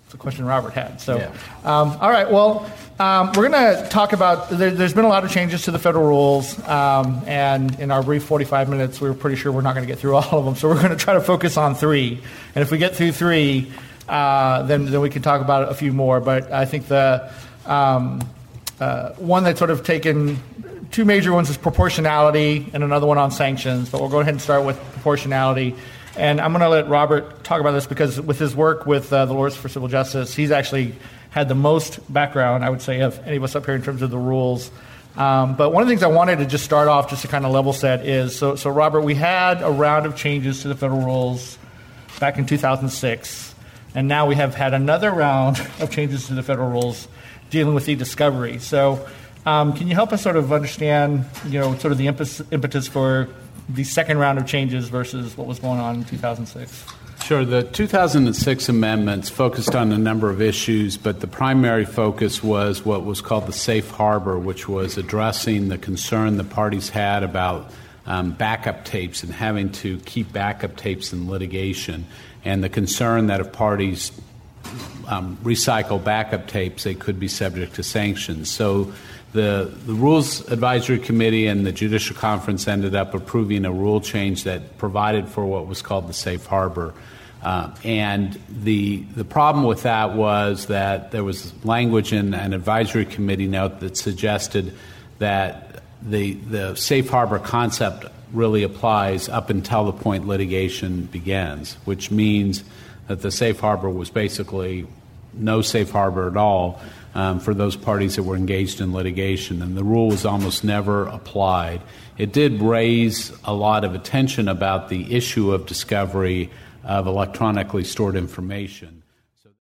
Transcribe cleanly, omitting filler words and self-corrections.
the question Robert had. So, all right. Well, we're going to talk about. There's been a lot of changes to the federal rules, and in our brief 45 minutes, we were pretty sure we're not going to get through all of them. So we're going to try to focus on 3. And if we get through 3, then we can talk about a few more. But I think the one that's sort of taken 2 major ones is proportionality, and another one on sanctions. But we'll go ahead and start with proportionality. And I'm going to let Robert talk about this because with his work with the Lawyers for Civil Justice, he's actually had the most background, I would say, of any of us up here in terms of the rules. But one of the things I wanted to just start off, just to kind of level set, is, so Robert, we had a round of changes to the federal rules back in 2006, and now we have had another round of changes to the federal rules dealing with e-discovery. So can you help us sort of understand, sort of the impetus for the second round of changes versus what was going on in 2006? Sure. The 2006 amendments focused on a number of issues, but the primary focus was what was called the safe harbor, which was addressing the concern the parties had about backup tapes and having to keep backup tapes in litigation, and the concern that if parties recycle backup tapes, they could be subject to sanctions. So the Rules Advisory Committee and the Judicial Conference ended up approving a rule change that provided for what was called the safe harbor. And the problem with that was that there was language in an advisory committee note that suggested that the safe harbor concept really applies up until the point litigation begins, which means that the safe harbor was basically no safe harbor at all for those parties that were engaged in litigation, and the rule was almost never applied. It did raise a lot of attention about the issue of discovery of electronically stored information.